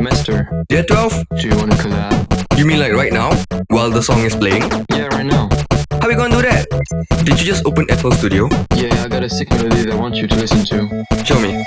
Master, Yeah, 12? do you wanna collab? You mean like right now? While the song is playing? Yeah, right now. How we gonna do that? Did you just open FL Studio? Yeah, I got a sick melody that I want you to listen to. Show me.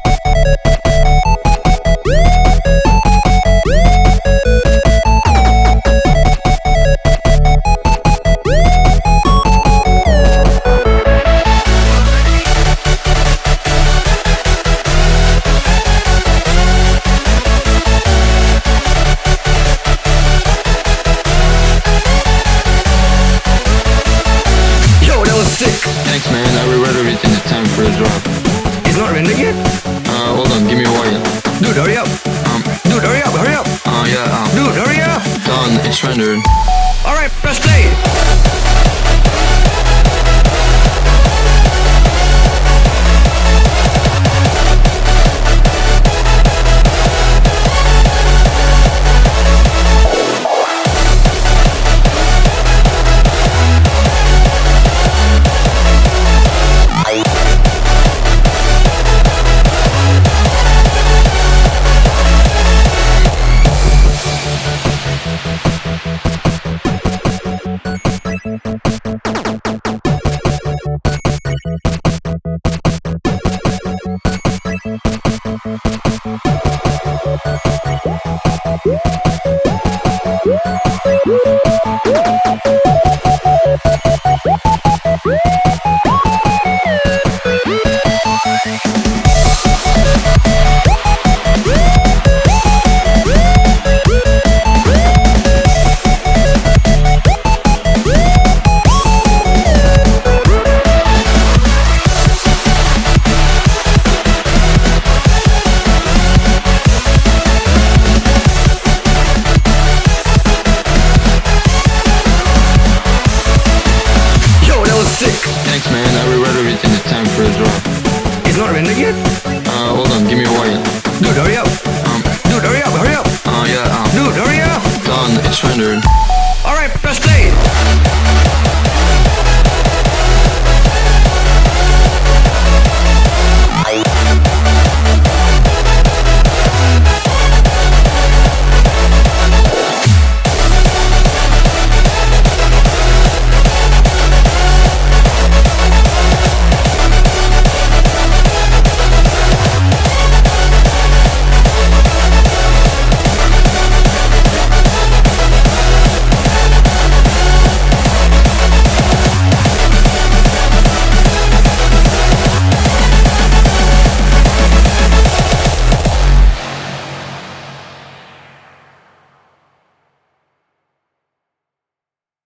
Yo, that was sick! Thanks, man. I rewrote everything in time for a drop. It's not rendered yet? Hold on, give me a while. Dude, hurry up! Dude, hurry up, hurry up! Yeah, Dude, hurry up! done. It's rendered. Alright, press play! Yo, that was sick! Thanks, man. I rewrote everything in time for a drop. It's not rendered yet? Hold on, give me a while. Dude, hurry up! Dude, hurry up, hurry up! Yeah, Dude, hurry up! done. It's rendered.